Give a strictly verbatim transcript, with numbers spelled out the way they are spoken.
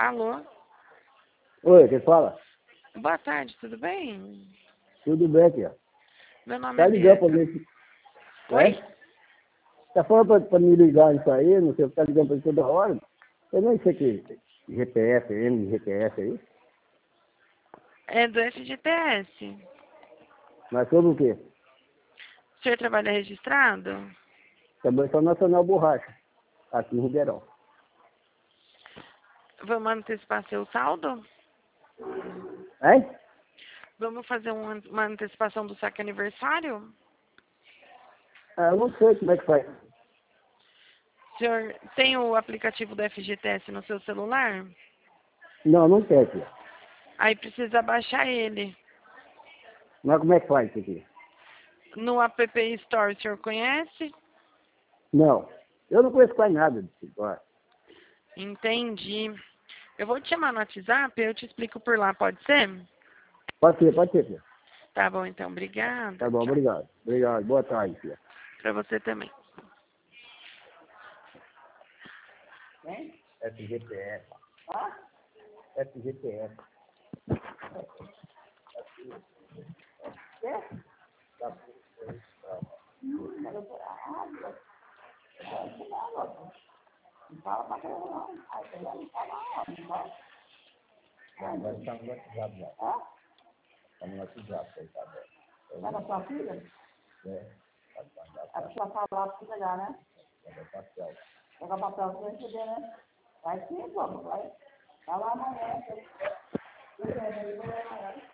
Alô? Oi, quem fala? Boa tarde, tudo bem? Tudo bem, tia. Meu nome Tá é ligando pra Beatriz. mim. Oi? É? Tá falando pra, pra me ligar isso aí, não sei, tá ligando pra mim toda hora. Eu nem sei que G P S, M G P S aí. É do F G T S. Mas sobre o quê? O senhor trabalha registrado? Trabalho Nacional Borracha, aqui em Ribeirão. Vamos antecipar seu saldo? Hein? Vamos fazer um, uma antecipação do saque aniversário? Ah, eu não sei como é que faz. O senhor tem o aplicativo do F G T S no seu celular? Não, não tem, tia. Aí precisa baixar ele. Mas como é que faz isso aqui? No App Store, o senhor conhece? Não. Eu não conheço quase nada disso agora. Entendi. Eu vou te chamar no WhatsApp, eu te explico por lá, pode ser? Pode ser, pode ser, tia. Tá bom, então, obrigada. Tá bom, Tchau. obrigado. Obrigado. Boa tarde, tia. Pra você também. F G P S. F G P S. Agora está no WhatsApp já. Está no WhatsApp, coitado. Vai na sua filha? É. A pessoa fala lá pra você pegar, né? Pega papel. Pegar papel pra você receber, né? Vai sim, pô, vai. Vai lá amanhã.